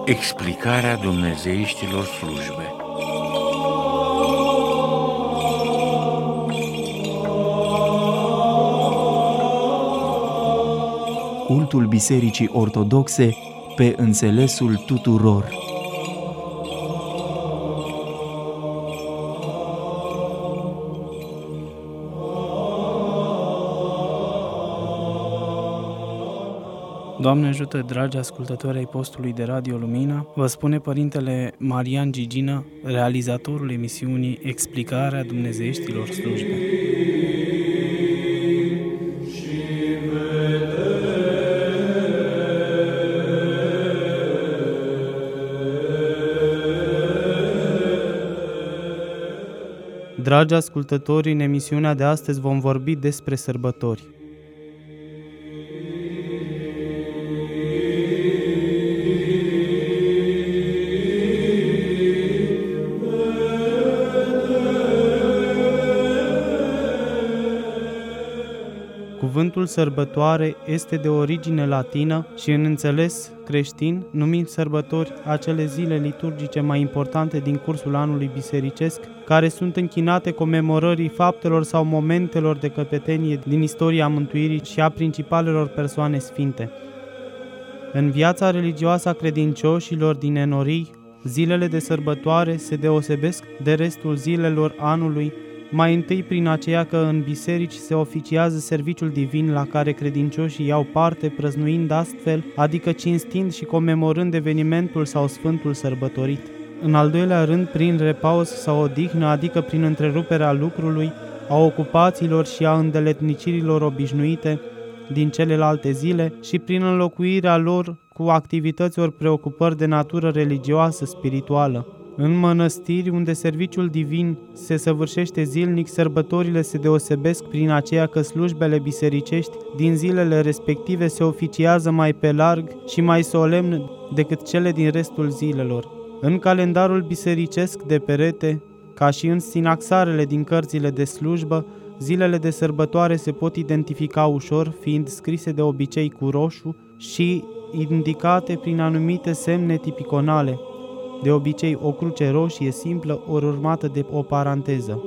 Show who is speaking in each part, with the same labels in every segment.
Speaker 1: Explicarea dumnezeieștilor slujbe.
Speaker 2: Cultul Bisericii Ortodoxe pe înțelesul tuturor.
Speaker 3: Doamne ajută, dragi ascultători ai postului de Radio Lumina, vă spune Părintele Marian Gigină, realizatorul emisiunii Explicarea dumnezeieștilor slujbe. Dragi ascultători, în emisiunea de astăzi vom vorbi despre sărbători. Cuvântul sărbătoare este de origine latină și în înțeles creștin numim sărbători acele zile liturgice mai importante din cursul anului bisericesc, care sunt închinate comemorării faptelor sau momentelor de căpetenie din istoria mântuirii și a principalelor persoane sfinte. În viața religioasă a credincioșilor din enorii, zilele de sărbătoare se deosebesc de restul zilelor anului, mai întâi prin aceea că în biserici se oficiază serviciul divin la care credincioșii iau parte, prăznuind astfel, adică cinstind și comemorând evenimentul sau sfântul sărbătorit. În al doilea rând, prin repaus sau odihnă, adică prin întreruperea lucrului, a ocupațiilor și a îndeletnicirilor obișnuite din celelalte zile și prin înlocuirea lor cu activități ori preocupări de natură religioasă, spirituală. În mănăstiri, unde serviciul divin se săvârșește zilnic, sărbătorile se deosebesc prin aceea că slujbele bisericești din zilele respective se oficiază mai pe larg și mai solemn decât cele din restul zilelor. În calendarul bisericesc de perete, ca și în sinaxarele din cărțile de slujbă, zilele de sărbătoare se pot identifica ușor, fiind scrise de obicei cu roșu și indicate prin anumite semne tipiconale, de obicei o cruce roșie simplă ori urmată de o paranteză.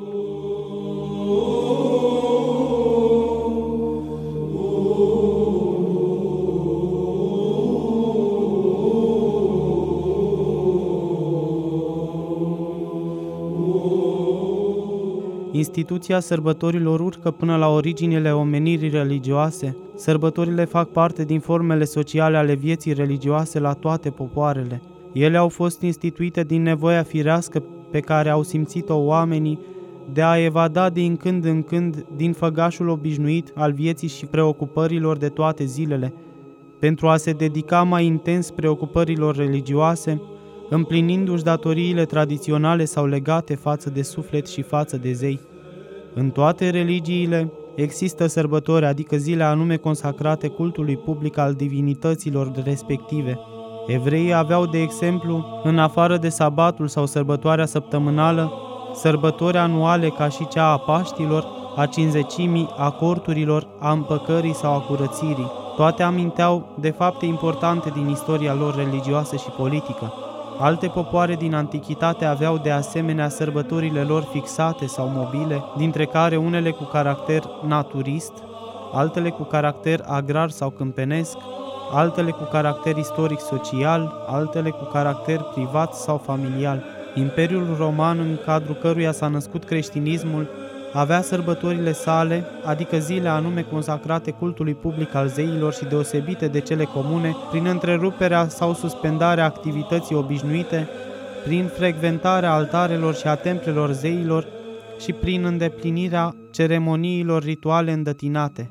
Speaker 3: Instituția sărbătorilor urcă până la originile omenirii religioase. Sărbătorile fac parte din formele sociale ale vieții religioase la toate popoarele. Ele au fost instituite din nevoia firească pe care au simțit-o oamenii de a evada din când în când din făgașul obișnuit al vieții și preocupărilor de toate zilele, pentru a se dedica mai intens preocupărilor religioase, împlinindu-și datoriile tradiționale sau legate față de suflet și față de zei. În toate religiile există sărbători, adică zile anume consacrate cultului public al divinităților respective. Evreii aveau, de exemplu, în afară de sabatul sau sărbătoarea săptămânală, sărbători anuale ca și cea a Paștilor, a Cinzecimii, a corturilor, a împăcării sau a curățirii. Toate aminteau de fapte importante din istoria lor religioasă și politică. Alte popoare din antichitate aveau de asemenea sărbătorile lor fixate sau mobile, dintre care unele cu caracter naturist, altele cu caracter agrar sau câmpenesc, altele cu caracter istoric-social, altele cu caracter privat sau familial. Imperiul Roman, în cadrul căruia s-a născut creștinismul, avea sărbătorile sale, adică zile anume consacrate cultului public al zeilor și deosebite de cele comune, prin întreruperea sau suspendarea activității obișnuite, prin frecventarea altarelor și a templelor zeilor și prin îndeplinirea ceremoniilor rituale îndătinate.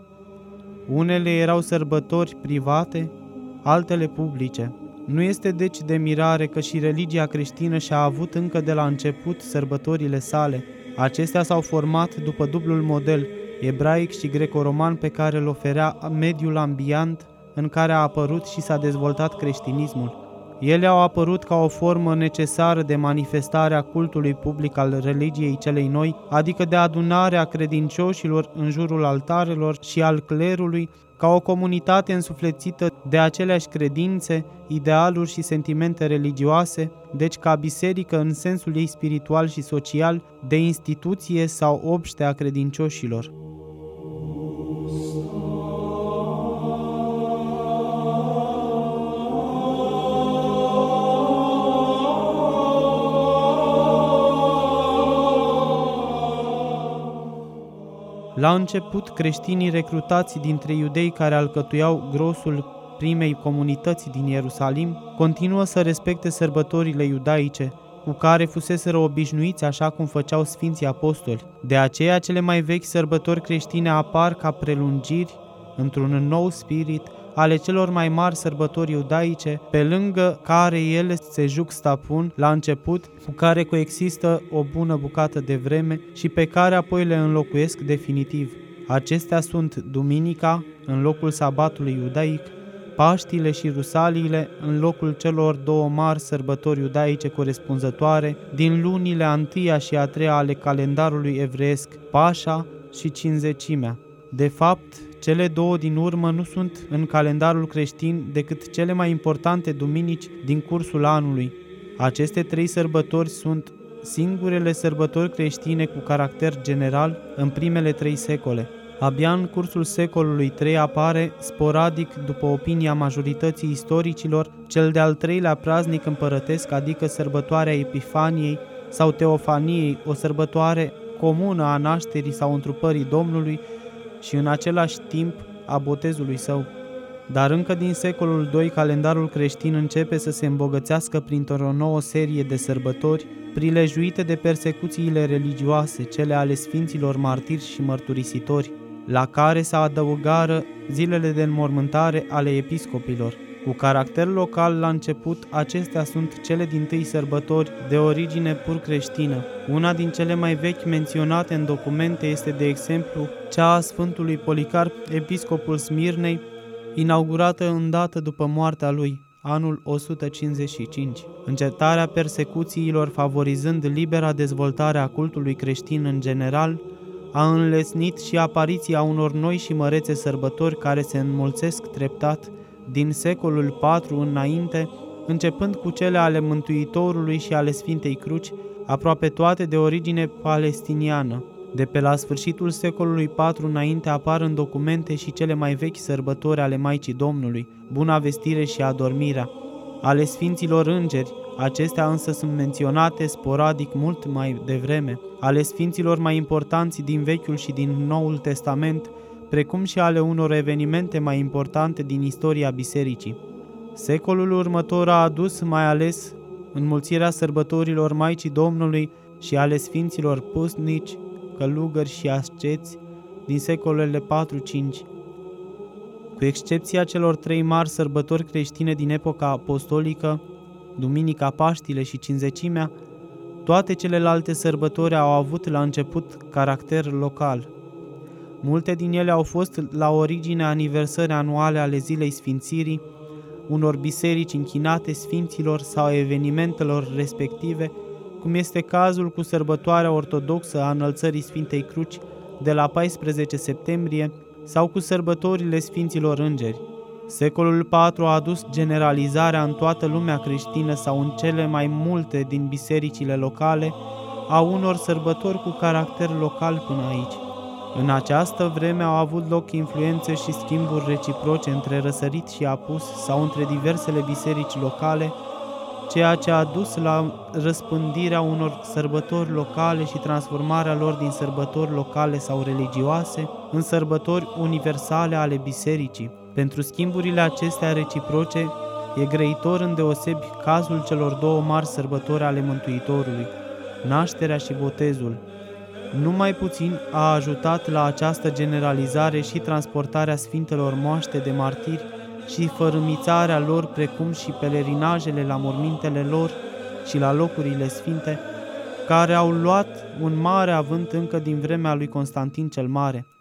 Speaker 3: Unele erau sărbători private, altele publice. Nu este deci de mirare că și religia creștină și-a avut încă de la început sărbătorile sale. Acestea s-au format după dublul model, ebraic și greco-roman, pe care îl oferea mediul ambiant în care a apărut și s-a dezvoltat creștinismul. Ele au apărut ca o formă necesară de manifestare a cultului public al religiei celei noi, adică de adunare a credincioșilor în jurul altarelor și al clerului, ca o comunitate însuflețită de aceleași credințe, idealuri și sentimente religioase, deci ca biserică în sensul ei spiritual și social, de instituție sau obște a credincioșilor. La început, creștinii recrutați dintre iudei care alcătuiau grosul primei comunități din Ierusalim continuă să respecte sărbătorile iudaice, cu care fuseseră obișnuiți așa cum făceau Sfinții Apostoli. De aceea, cele mai vechi sărbători creștine apar ca prelungiri, într-un nou spirit, ale celor mai mari sărbători iudaice, pe lângă care ele se juxtapun la început, cu care coexistă o bună bucată de vreme și pe care apoi le înlocuiesc definitiv. Acestea sunt Duminica, în locul sabatului iudaic, Paștile și Rusaliile, în locul celor două mari sărbători iudaice corespunzătoare, din lunile a întâia și a treia ale calendarului evreiesc, Pașa și Cincizecimea. De fapt, cele două din urmă nu sunt în calendarul creștin decât cele mai importante duminici din cursul anului. Aceste trei sărbători sunt singurele sărbători creștine cu caracter general în primele 3 secole. Abia în cursul secolului III apare, sporadic, după opinia majorității istoricilor, cel de-al 3-lea praznic împărătesc, adică sărbătoarea Epifaniei sau Teofaniei, o sărbătoare comună a nașterii sau întrupării Domnului și în același timp a botezului său. Dar încă din secolul II calendarul creștin începe să se îmbogățească printr-o nouă serie de sărbători, prilejuite de persecuțiile religioase, cele ale sfinților martiri și mărturisitori, la care se adăugară zilele de înmormântare ale episcopilor. Cu caracter local la început, acestea sunt cele dintâi sărbători de origine pur creștină. Una din cele mai vechi menționate în documente este, de exemplu, cea a Sfântului Policarp, episcopul Smirnei, inaugurată îndată după moartea lui, anul 155. Încetarea persecuțiilor, favorizând libera dezvoltare a cultului creștin în general, a înlesnit și apariția unor noi și mărețe sărbători care se înmulțesc treptat din secolul IV înainte, începând cu cele ale Mântuitorului și ale Sfintei Cruci, aproape toate de origine palestiniană. De pe la sfârșitul secolului IV înainte apar în documente și cele mai vechi sărbători ale Maicii Domnului, Buna Vestire și Adormirea, ale Sfinților Îngeri, acestea însă sunt menționate sporadic mult mai devreme, ale Sfinților mai importanți din Vechiul și din Noul Testament, precum și ale unor evenimente mai importante din istoria bisericii. Secolul următor a adus mai ales înmulțirea sărbătorilor Maicii Domnului și ale Sfinților Pusnici, călugări și asceți din secolele 4-5. Cu excepția celor 3 mari sărbători creștine din epoca apostolică, Duminica, Paștile și Cincizecimea, toate celelalte sărbători au avut la început caracter local. Multe din ele au fost la origine aniversări anuale ale Zilei Sfințirii, unor biserici închinate sfinților sau evenimentelor respective, cum este cazul cu sărbătoarea ortodoxă a Înălțării Sfintei Cruci de la 14 septembrie sau cu sărbătorile Sfinților Îngeri. Secolul IV a adus generalizarea în toată lumea creștină sau în cele mai multe din bisericile locale a unor sărbători cu caracter local până aici. În această vreme au avut loc influențe și schimburi reciproce între răsărit și apus sau între diversele biserici locale, ceea ce a dus la răspândirea unor sărbători locale și transformarea lor din sărbători locale sau religioase în sărbători universale ale bisericii. Pentru schimburile acestea reciproce e grăitor îndeosebi cazul celor 2 mari sărbători ale Mântuitorului, nașterea și botezul. Numai puțin a ajutat la această generalizare și transportarea sfintelor moaște de martiri și fărâmițarea lor, precum și pelerinajele la mormintele lor și la locurile sfinte, care au luat un mare avânt încă din vremea lui Constantin cel Mare.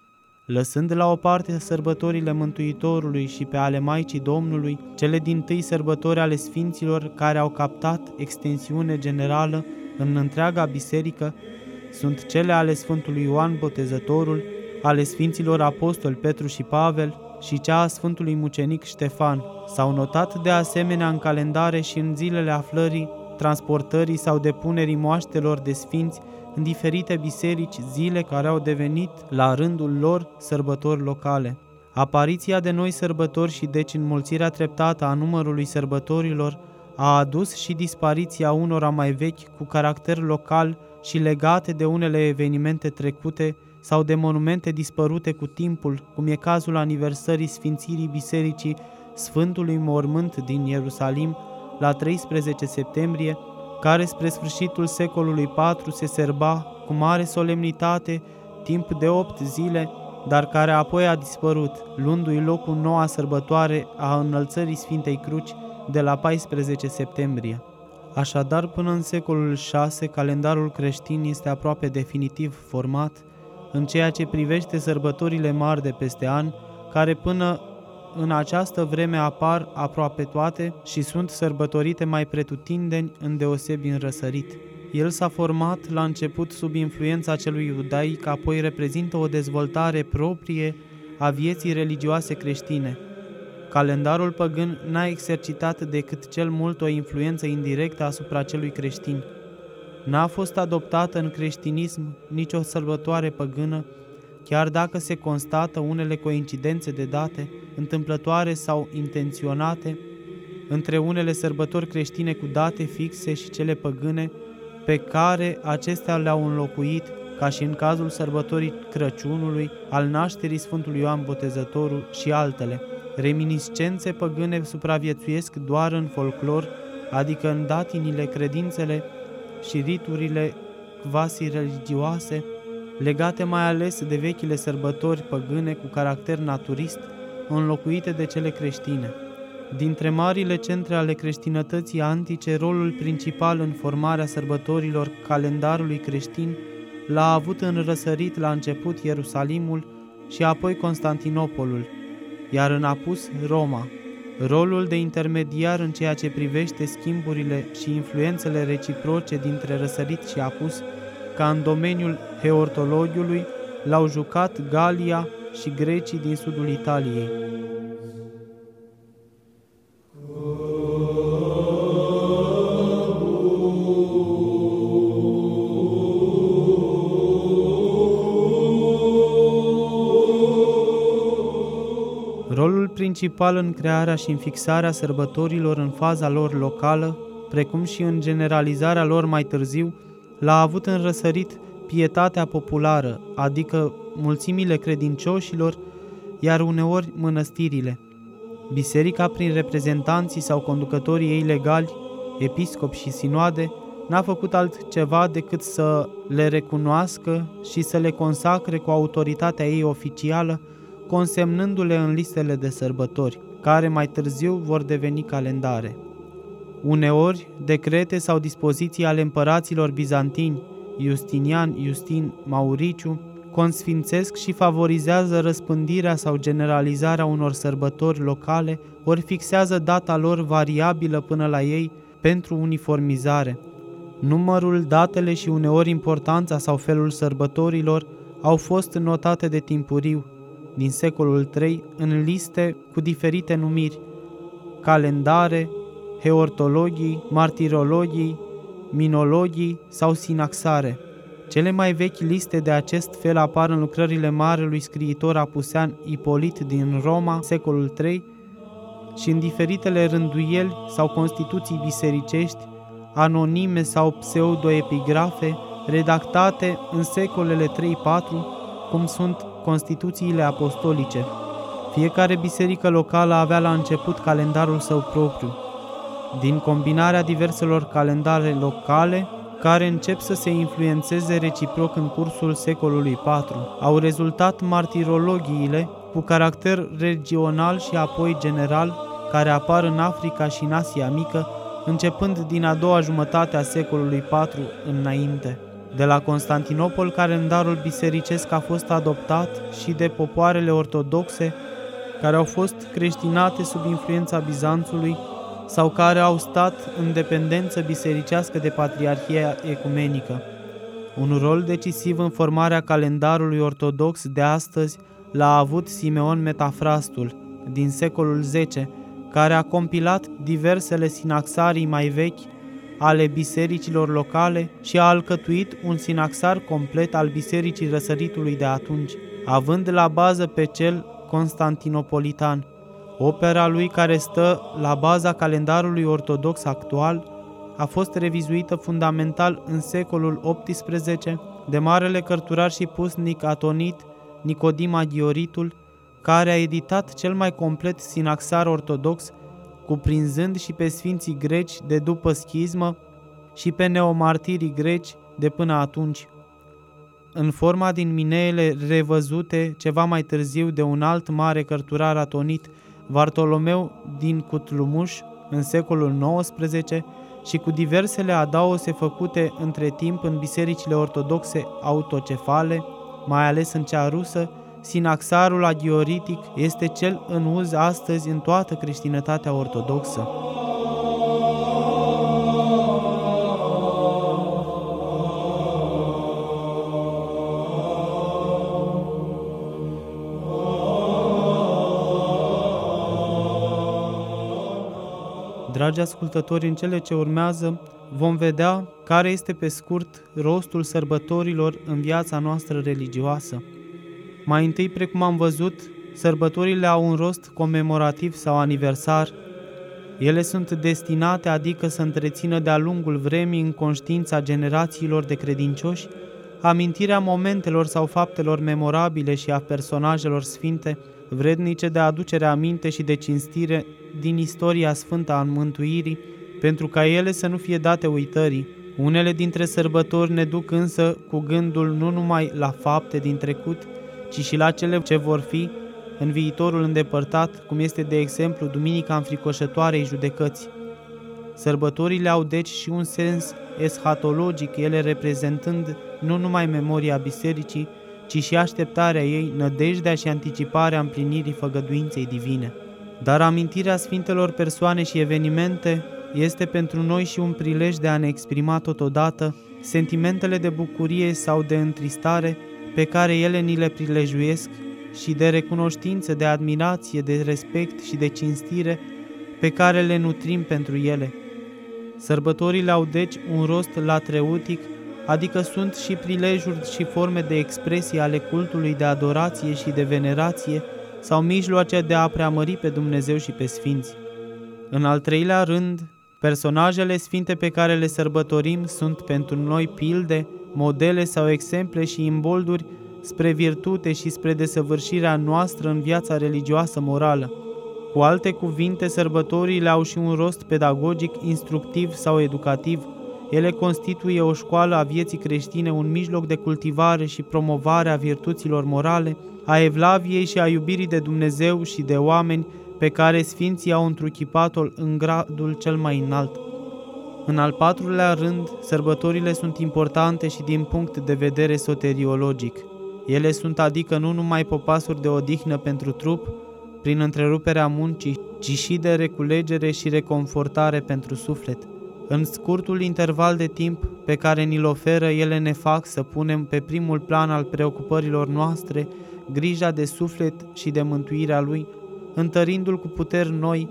Speaker 3: Lăsând la o parte sărbătorile Mântuitorului și pe ale Maicii Domnului, cele dintâi sărbători ale Sfinților care au captat extensiune generală în întreaga biserică, sunt cele ale Sfântului Ioan Botezătorul, ale Sfinților Apostoli Petru și Pavel și cea a Sfântului Mucenic Ștefan. S-au notat de asemenea în calendare și în zilele aflării, transportării sau depunerii moaștelor de sfinți în diferite biserici zile care au devenit la rândul lor sărbători locale. Apariția de noi sărbători și deci înmulțirea treptată a numărului sărbătorilor a adus și dispariția unora mai vechi cu caracter local și legate de unele evenimente trecute sau de monumente dispărute cu timpul, cum e cazul aniversării sfințirii Bisericii Sfântului Mormânt din Ierusalim la 13 septembrie, care spre sfârșitul secolului IV se serba cu mare solemnitate timp de 8 zile, dar care apoi a dispărut, luându-i locul noua sărbătoare a înălțării Sfintei Cruci de la 14 septembrie. Așadar, până în secolul VI, calendarul creștin este aproape definitiv format în ceea ce privește sărbătorile mari de peste an, care până în această vreme apar aproape toate și sunt sărbătorite mai pretutindeni, îndeosebi în răsărit. El s-a format la început sub influența celui iudaic, apoi reprezintă o dezvoltare proprie a vieții religioase creștine. Calendarul păgân n-a exercitat decât cel mult o influență indirectă asupra celui creștin. N-a fost adoptată în creștinism nicio sărbătoare păgână, chiar dacă se constată unele coincidențe de date, întâmplătoare sau intenționate, între unele sărbători creștine cu date fixe și cele păgâne, pe care acestea le-au înlocuit, ca și în cazul sărbătorii Crăciunului, al nașterii Sfântului Ioan Botezătorul și altele. Reminiscențe păgâne supraviețuiesc doar în folclor, adică în datinile, credințele și riturile quasi-religioase, legate mai ales de vechile sărbători păgâne cu caracter naturist, înlocuite de cele creștine. Dintre marile centre ale creștinătății antice, rolul principal în formarea sărbătorilor calendarului creștin l-a avut în răsărit la început Ierusalimul și apoi Constantinopolul, iar în apus Roma. Rolul de intermediar în ceea ce privește schimburile și influențele reciproce dintre răsărit și apus, ca în domeniul heortologiului, l-au jucat Galia și grecii din sudul Italiei. Rolul principal în crearea și în fixarea sărbătorilor în faza lor locală, precum și în generalizarea lor mai târziu, l-a avut în răsărit pietatea populară, adică mulțimile credincioșilor, iar uneori mănăstirile. Biserica, prin reprezentanții sau conducătorii ei legali, episcopi și sinoade, n-a făcut altceva decât să le recunoască și să le consacre cu autoritatea ei oficială, consemnându-le în listele de sărbători, care mai târziu vor deveni calendare. Uneori, decrete sau dispoziții ale împăraților bizantini, Justinian, Justin, Mauriciu, consfințesc și favorizează răspândirea sau generalizarea unor sărbători locale, ori fixează data lor variabilă până la ei pentru uniformizare. Numărul, datele și uneori importanța sau felul sărbătorilor au fost notate de timpuriu, din secolul III, în liste cu diferite numiri, calendare, heortologii, martirologii, minologii sau sinaxare. Cele mai vechi liste de acest fel apar în lucrările marelui scriitor apusean Ipolit din Roma, secolul III, și în diferitele rânduieli sau constituții bisericești, anonime sau pseudoepigrafe, redactate în secolele 3-4, cum sunt constituțiile apostolice. Fiecare biserică locală avea la început calendarul său propriu. Din combinarea diverselor calendare locale, care încep să se influențeze reciproc în cursul secolului IV, au rezultat martirologiile cu caracter regional și apoi general, care apar în Africa și în Asia Mică, începând din a doua jumătate a secolului IV înainte. de la Constantinopol, calendarul bisericesc a fost adoptat și de popoarele ortodoxe care au fost creștinate sub influența Bizanțului sau care au stat în dependență bisericească de Patriarhia Ecumenică. Un rol decisiv în formarea calendarului ortodox de astăzi l-a avut Simeon Metafrastul, din secolul X, care a compilat diversele sinaxarii mai vechi ale bisericilor locale și a alcătuit un sinaxar complet al Bisericii Răsăritului de atunci, având la bază pe cel constantinopolitan. Opera lui, care stă la baza calendarului ortodox actual, a fost revizuită fundamental în secolul XVIII de marele cărturar și pusnic atonit Nicodim Agioritul, care a editat cel mai complet sinaxar ortodox, cuprinzând și pe sfinții greci de după schismă și pe neomartirii greci de până atunci. În forma din mineele revăzute ceva mai târziu de un alt mare cărturar atonit, Vartolomeu din Cutlumuș, în secolul XIX, și cu diversele adaose făcute între timp în bisericile ortodoxe autocefale, mai ales în cea rusă, sinaxarul agioritic este cel în uz astăzi în toată creștinătatea ortodoxă. Dragi ascultători, în cele ce urmează vom vedea care este pe scurt rostul sărbătorilor în viața noastră religioasă. Mai întâi, precum am văzut, sărbătorile au un rost comemorativ sau aniversar. Ele sunt destinate, adică să întrețină de-a lungul vremii în conștiința generațiilor de credincioși, amintirea momentelor sau faptelor memorabile și a personajelor sfinte, vrednice de aducere aminte și de cinstire din istoria sfântă a mântuirii, pentru ca ele să nu fie date uitării. Unele dintre sărbători ne duc însă cu gândul nu numai la fapte din trecut, ci și la cele ce vor fi în viitorul îndepărtat, cum este de exemplu Duminica Înfricoșătoarei Judecății. Sărbătorile au deci și un sens eschatologic, ele reprezentând nu numai memoria bisericii, ci și așteptarea ei, nădejdea și anticiparea împlinirii făgăduinței divine. Dar amintirea sfintelor persoane și evenimente este pentru noi și un prilej de a ne exprima totodată sentimentele de bucurie sau de întristare pe care ele ni le prilejuiesc și de recunoștință, de admirație, de respect și de cinstire pe care le nutrim pentru ele. Sărbătorile au deci un rost latreutic, adică sunt și prilejuri și forme de expresie ale cultului de adorație și de venerație sau mijloace de a preamări pe Dumnezeu și pe sfinți. În al treilea rând, personajele sfinte pe care le sărbătorim sunt pentru noi pilde, modele sau exemple și imbolduri spre virtute și spre desăvârșirea noastră în viața religioasă morală. Cu alte cuvinte, sărbătorile au și un rost pedagogic, instructiv sau educativ. Ele constituie o școală a vieții creștine, un mijloc de cultivare și promovare a virtuților morale, a evlaviei și a iubirii de Dumnezeu și de oameni pe care sfinții au întruchipat-o în gradul cel mai înalt. În al patrulea rând, sărbătorile sunt importante și din punct de vedere soteriologic. Ele sunt adică nu numai popasuri de odihnă pentru trup, prin întreruperea muncii, ci și de reculegere și reconfortare pentru suflet. În scurtul interval de timp pe care ni-l oferă, ele ne fac să punem pe primul plan al preocupărilor noastre grija de suflet și de mântuirea lui, întărindu-l cu puteri noi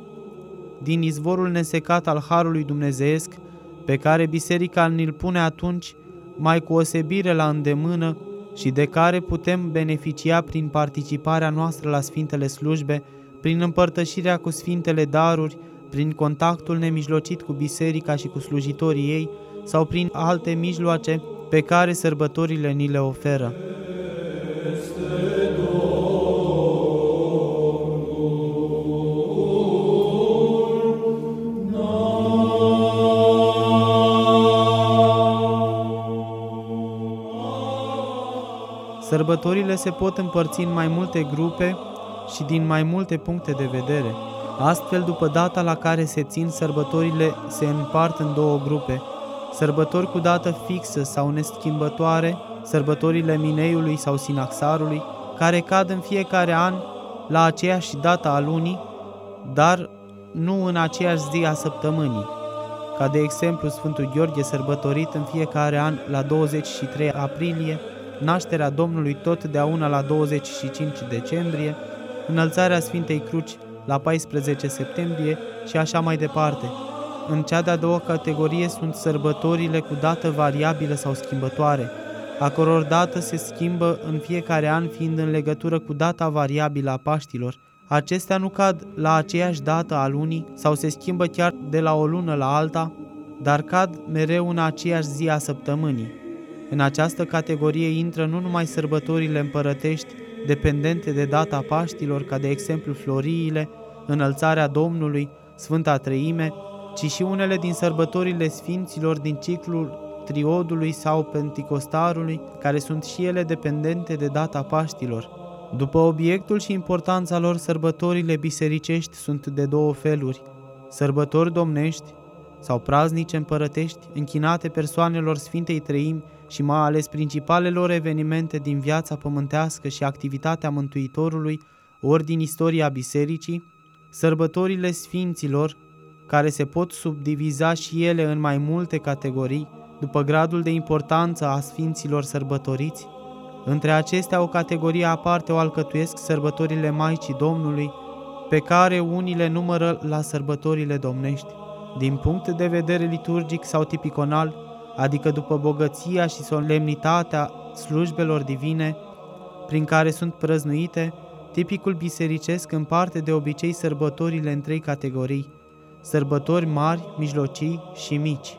Speaker 3: din izvorul nesecat al harului dumnezeiesc, pe care biserica ni-l pune atunci mai cu osebire la îndemână și de care putem beneficia prin participarea noastră la sfintele slujbe, prin împărtășirea cu sfintele daruri, prin contactul nemijlocit cu biserica și cu slujitorii ei sau prin alte mijloace pe care sărbătorile ni le oferă. Sărbătorile se pot împărți în mai multe grupe și din mai multe puncte de vedere. Astfel, după data la care se țin, sărbătorile se împart în două grupe. sărbători cu dată fixă sau neschimbătoare, sărbătorile Mineiului sau Sinaxarului, care cad în fiecare an la aceeași dată a lunii, dar nu în aceeași zi a săptămânii, ca de exemplu Sfântul Gheorghe sărbătorit în fiecare an la 23 aprilie, nașterea Domnului totdeauna la 25 decembrie, înălțarea Sfintei Cruci la 14 septembrie și așa mai departe. În cea de-a doua categorie sunt sărbătorile cu dată variabilă sau schimbătoare, a căror dată se schimbă în fiecare an fiind în legătură cu data variabilă a Paștilor. Acestea nu cad la aceeași dată a lunii sau se schimbă chiar de la o lună la alta, dar cad mereu în aceeași zi a săptămânii. În această categorie intră nu numai sărbătorile împărătești dependente de data Paștilor, ca de exemplu Floriile, Înălțarea Domnului, Sfânta Treime, ci și unele din sărbătorile sfinților din ciclul Triodului sau Penticostarului, care sunt și ele dependente de data Paștilor. După obiectul și importanța lor, sărbătorile bisericești sunt de două feluri: sărbători domnești sau praznice împărătești, închinate persoanelor Sfintei Treimi și mai ales principalelor evenimente din viața pământească și activitatea Mântuitorului, ori din istoria bisericii, sărbătorile sfinților, care se pot subdiviza și ele în mai multe categorii, după gradul de importanță a sfinților sărbătoriți. Între acestea, o categorie aparte o alcătuiesc sărbătorile Maicii Domnului, pe care unii le numără la sărbătorile domnești. Din punct de vedere liturgic sau tipiconal, adică după bogăția și solemnitatea slujbelor divine prin care sunt prăznuite, tipicul bisericesc împarte de obicei sărbătorile în trei categorii: sărbători mari, mijlocii și mici.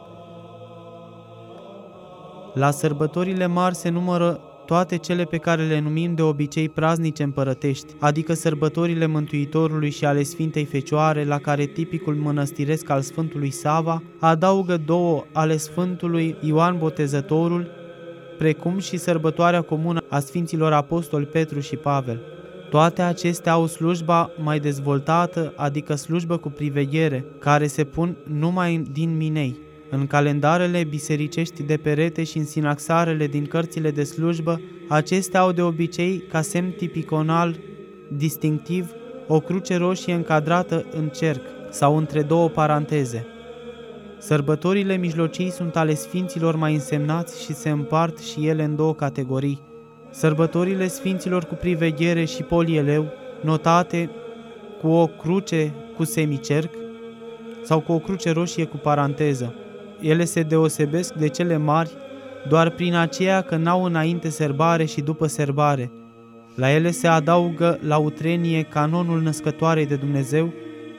Speaker 3: La sărbătorile mari se numără toate cele pe care le numim de obicei praznice împărătești, adică sărbătorile Mântuitorului și ale Sfintei Fecioare, la care tipicul mănăstiresc al Sfântului Sava adaugă două ale Sfântului Ioan Botezătorul, precum și sărbătoarea comună a Sfinților Apostoli Petru și Pavel. Toate acestea au slujba mai dezvoltată, adică slujbă cu priveghere, care se pun numai din minei. În calendarele bisericești de perete și în sinaxarele din cărțile de slujbă, acestea au de obicei, ca semn tipiconal distinctiv, o cruce roșie încadrată în cerc sau între două paranteze. Sărbătorile mijlocii sunt ale sfinților mai însemnați și se împart și ele în două categorii: sărbătorile sfinților cu priveghere și polieleu, notate cu o cruce cu semicerc sau cu o cruce roșie cu paranteză. Ele se deosebesc de cele mari doar prin aceea că n-au înainte serbare și după serbare. La ele se adaugă la utrenie canonul născătoarei de Dumnezeu.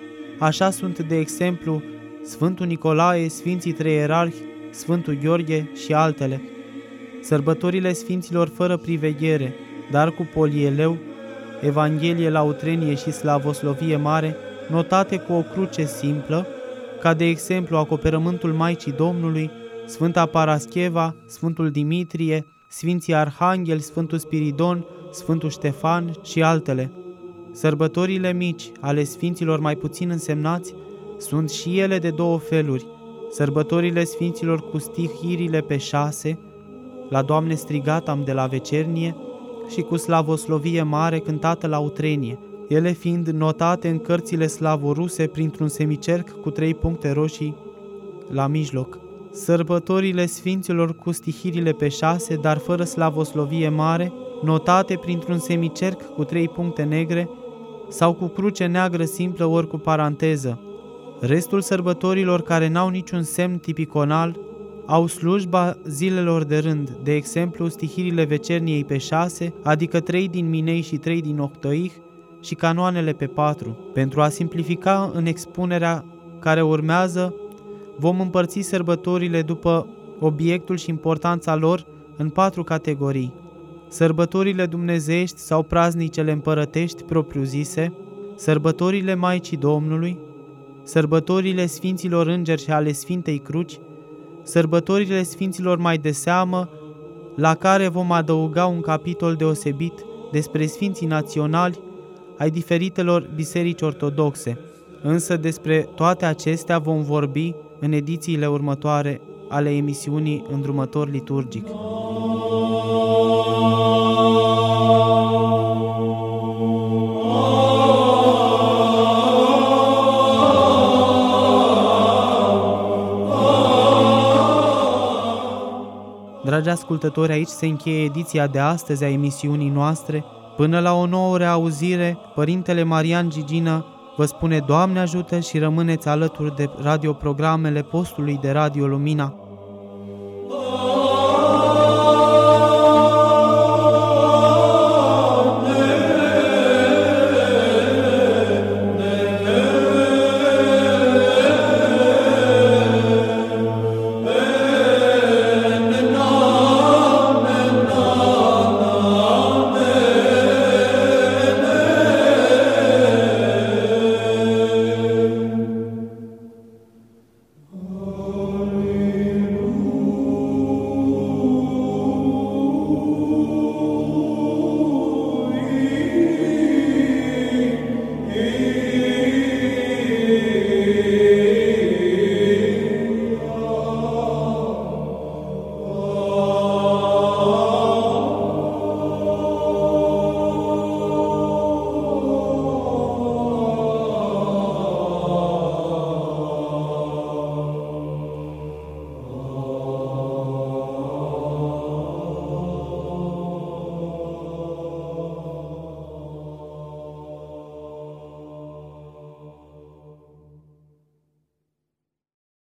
Speaker 3: Așa sunt, de exemplu, Sfântul Nicolae, Sfinții Trei Ierarhi, Sfântul Gheorghe și altele. Sărbătorile sfinților fără priveghere, dar cu polieleu, Evanghelie la utrenie și slavoslovie mare, notate cu o cruce simplă, ca de exemplu acoperământul Maicii Domnului, Sfânta Parascheva, Sfântul Dimitrie, Sfinții Arhanghel, Sfântul Spiridon, Sfântul Ștefan și altele. Sărbătorile mici, ale sfinților mai puțin însemnați, sunt și ele de două feluri: sărbătorile sfinților cu stihirile pe 6, la Doamne strigat am de la vecernie, și cu slavoslovie mare cântată la utrenie, ele fiind notate în cărțile slavoruse printr-un semicerc cu 3 puncte roșii la mijloc. Sărbătorile sfinților cu stihirile pe 6, dar fără slavoslovie mare, notate printr-un semicerc cu 3 puncte negre sau cu cruce neagră simplă ori cu paranteză. Restul sărbătorilor care n-au niciun semn tipiconal au slujba zilelor de rând, de exemplu stihirile vecerniei pe 6, adică 3 din Minei și 3 din Octoih, și canoanele pe 4. Pentru a simplifica în expunerea care urmează, vom împărți sărbătorile după obiectul și importanța lor în 4 categorii: sărbătorile dumnezeiești sau praznicele împărătești propriu-zise, sărbătorile Maicii Domnului, sărbătorile Sfinților Îngeri și ale Sfintei Cruci, sărbătorile Sfinților mai de seamă, la care vom adăuga un capitol deosebit despre Sfinții naționali ai diferitelor biserici ortodoxe. Însă despre toate acestea vom vorbi în edițiile următoare ale emisiunii Îndrumător liturgic. Dragi ascultători, aici se încheie ediția de astăzi a emisiunii noastre. Până la o nouă reauzire, Părintele Marian Gigină vă spune Doamne ajută și rămâneți alături de radioprogramele postului de Radio Lumina.